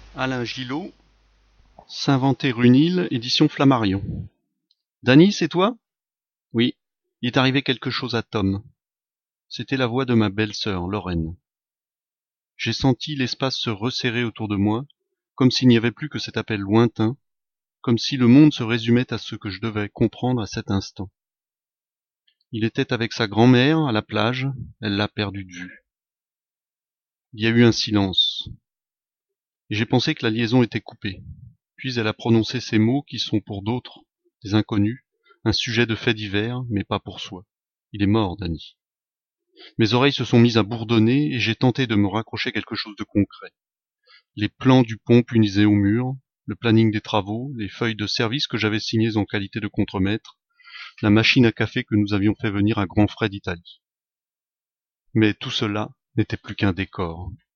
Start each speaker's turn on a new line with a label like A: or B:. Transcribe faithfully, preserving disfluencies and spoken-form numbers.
A: Alain Gillot, S'inventer une île, édition Flammarion. Dany, c'est toi? Oui, il est arrivé quelque chose à Tom. C'était la voix de ma belle-sœur, Lorraine. J'ai senti l'espace se resserrer autour de moi, comme s'il n'y avait plus que cet appel lointain, comme si le monde se résumait à ce que je devais comprendre à cet instant. Il était avec sa grand-mère à la plage, elle l'a perdu de vue. Il y a eu un silence, et j'ai pensé que la liaison était coupée. Puis elle a prononcé ces mots qui sont pour d'autres, des inconnus, un sujet de fait divers, mais pas pour soi. Il est mort, Dany. Mes oreilles se sont mises à bourdonner et j'ai tenté de me raccrocher quelque chose de concret. Les plans du pont punisés au mur, le planning des travaux, les feuilles de service que j'avais signées en qualité de contremaître, la machine à café que nous avions fait venir à grands frais d'Italie. Mais tout cela n'était plus qu'un décor.